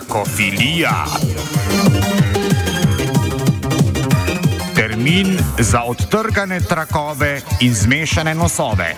Trakofilija. Termin za odtrgane trakove in zmešane nosove.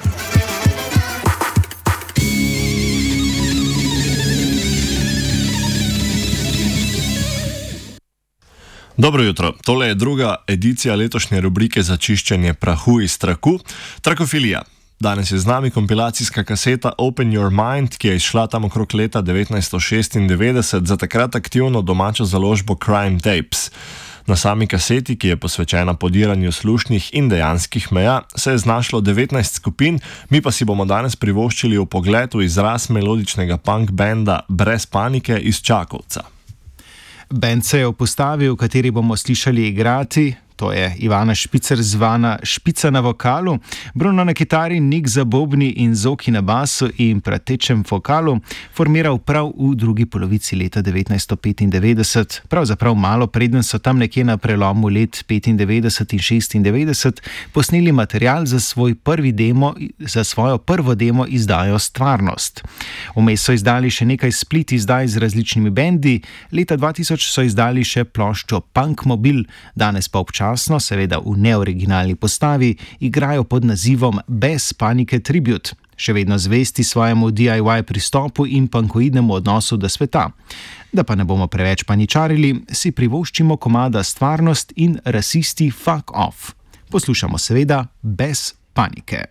Dobro jutro, tole je druga edicija letošnje rubrike za čiščenje prahu iz traku, Trakofilija. Danes je z nami kompilacijska kaseta Open Your Mind, ki je izšla tam okrog leta 1996 za takrat aktivno domačo založbo Crime Tapes. Na sami kaseti, ki je posvečena podiranju slušnih in dejanskih meja, se je znašlo 19 skupin, mi pa si bomo danes privoščili vpogled v izraz melodičnega punk benda Brez panike iz Čakovca. Band se je v postavi, v kateri bomo slišali igrati, to je Ivana Špicer zvana Špica na vokalu, Bruno na kitari, Nik za bobni in Zoki na basu in pratečem vokalu, formiral prav v drugi polovici leta 1995, pravzaprav malo preden so tam nekje na prelomu let 95 in 96 posneli material za svojo prvo demo izdajo Stvarnost. Vmes so izdali še nekaj split izdaj z različnimi bendi, leta 2000 so izdali še ploščo Punk Mobil, danes pa občasno, seveda v neoriginalni postavi, igrajo pod nazivom Bez panike Tribute, še vedno zvesti svojemu DIY pristopu in punkoidnemu odnosu do sveta. Da pa ne bomo preveč paničarili, si privoščimo komada Stvarnost in Rasisti Fuck Off. Poslušamo seveda Bez panike.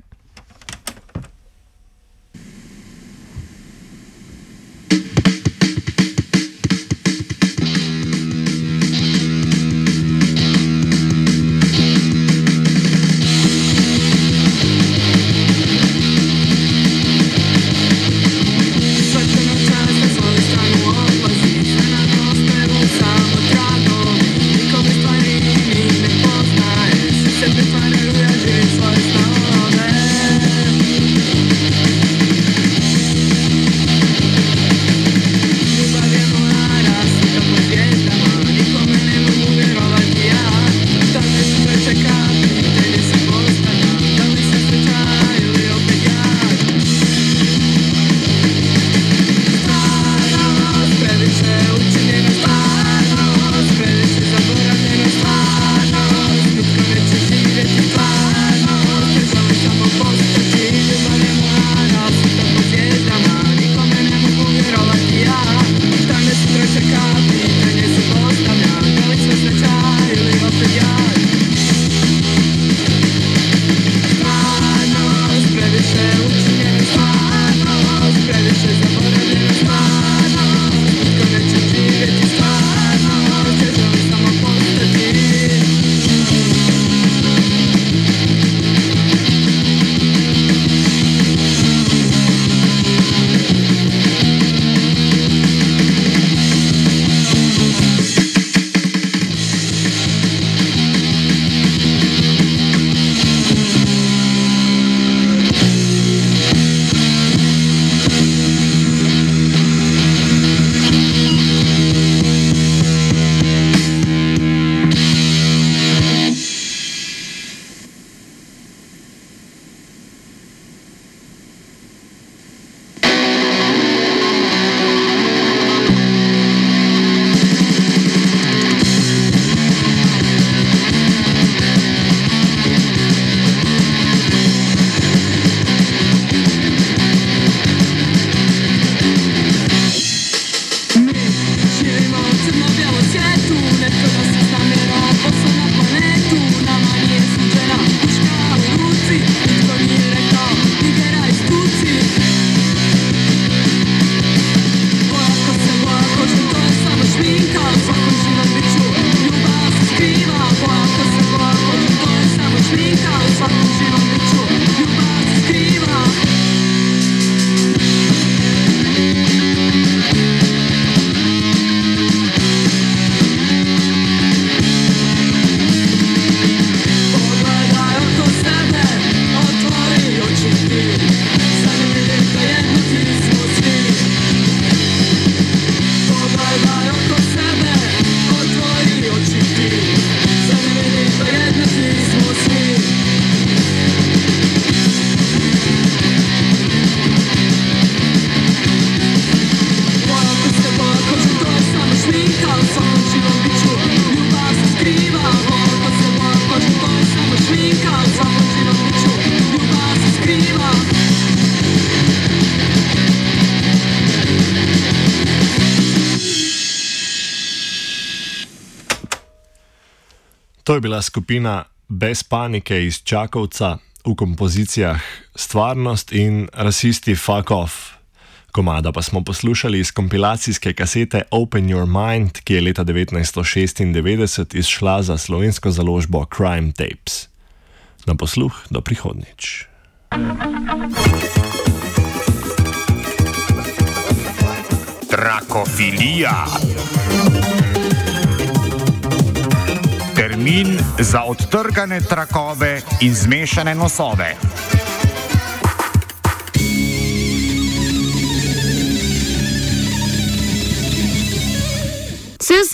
Sempre fare lui a dire i suoi stavole. To je bila skupina Bez panike iz Čakovca v kompozicijah Stvarnost in Rasisti Fuck Off. Komada pa smo poslušali iz kompilacijske kasete Open Your Mind, ki je leta 1996 izšla za slovensko založbo Crime Tapes. Na posluh do prihodnjič. Trakofilija. Termin za odtrgane trakove in zmešane nosove.